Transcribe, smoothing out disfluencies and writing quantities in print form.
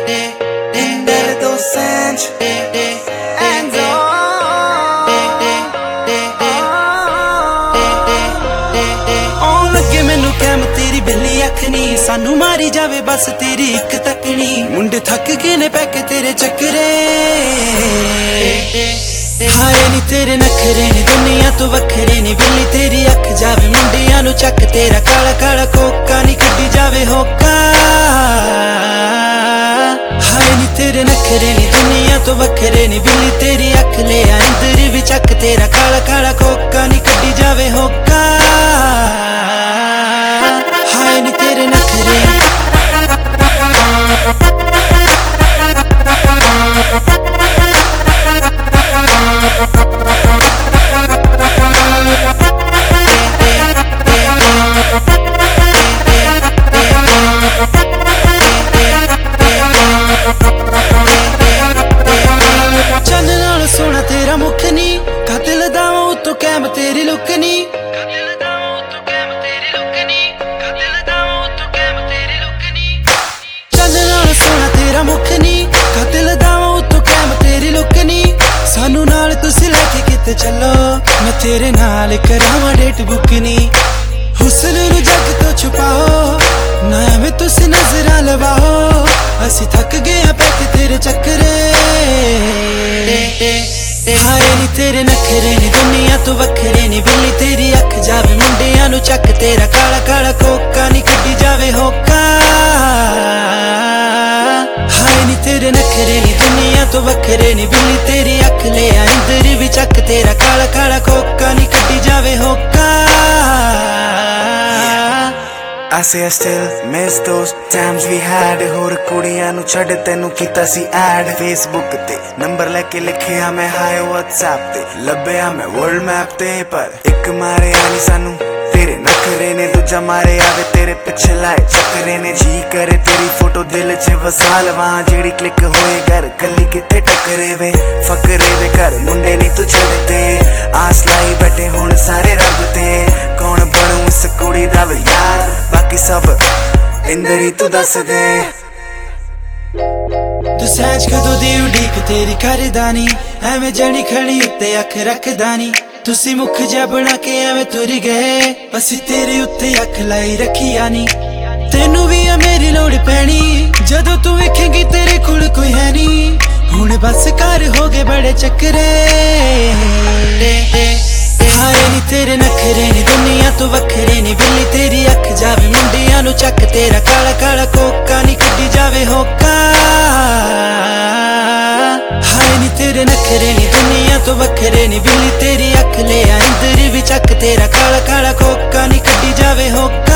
सानू मारी जावे बस तेरी एक तकनी मुंडे थक गए ने पैके तेरे चक्करे हाय नी तेरे नखरे ने दुनिया तो वखरे ने बिल्ली तेरी अख जावे मुंडिया नु चक तेरा काला काला कोका नी कड्डी जावे होका हाय नी तेरे नखरे ने दुनिया तो वखरे ने बिल्ली तेरी अख ले अंदर भी चक तेरा काला काला कोका नी कड्डी जावे होका हाय नी तेरे नखरे चल नाल सोना तेरा मुख नी कातिल दावा उतो कैम तेरी लुक नी मुख नी कातिल दावा उतो कैम तेरी लुक नी सानू नाल तुसी लेके किते चलो मैं तेरे नाल करावा डेट बुक नी हुस्न नू जग तो छुपाओ ना एवें तुसी नजरां लवाओ असी थक गए हैं पैके तेरे चक्करे हाय नी तेरे नखरे नी दुनिया तो वखरे नी बिल्ली तेरी अख जावे मुंडिया नु चक तेरा काला काला कोका नी कड्डी जावे होका हाय नी तेरे नखरे नी दुनिया तो वखरे नी बिल्ली तेरी अख ले अंदर भी चक तेरा काला काला कोका नी कड्डी जावे होका I say I still miss those times we had होर कुड़ियां नु छड़ तेनू कीता सी ऐड फेसबुक ते नंबर लेके लिखिया मैं हाय व्हाट्सएप ते लभया मैं वर्ल्ड मैप ते पर एक मारे आनी सानू तेरे नखरे ने दूजा मारे आवे तेरे पिछे लाए चक्करे ने जी करे तेरी फोटो दिल च वसा लवां जेड़ी क्लिक होए घर कली किते टकरे वे फकरे वे घर मुंडे नी तू छड़ते आस लाई बैठे हुण सारे रब ते कौन बनू इस कुड़ी दा वे यार बाकी सब इंदर ही तू दस दे तू सैंज कदों दी उड़ीक तेरी करदा नी एवें जनी खड़ी उत्ते अख रखदा नी तुसी मुख जा बना के एवें तुर गए असी तेरे उत्ते अख लाई रखिया नी तेनू भी आ मेरी लोड़ पैनी जदों तू वेखेंगी तेरे कोल कोई है नी हुण बस कर हो गए बड़े चक्करे हाय नी तेरे नखरे नी दुनिया तो वखरे नी बिल्ली तेरी अख जावे मुंडिया नु चक तेरा काला काला कोका नी कड्डी जावे होका हाय नी तेरे नखरे नी दुनिया तो वखरे नी बिल्ली तेरी अख ले अंदर भी चक तेरा काला काला कोका नी कड्डी जावे होका।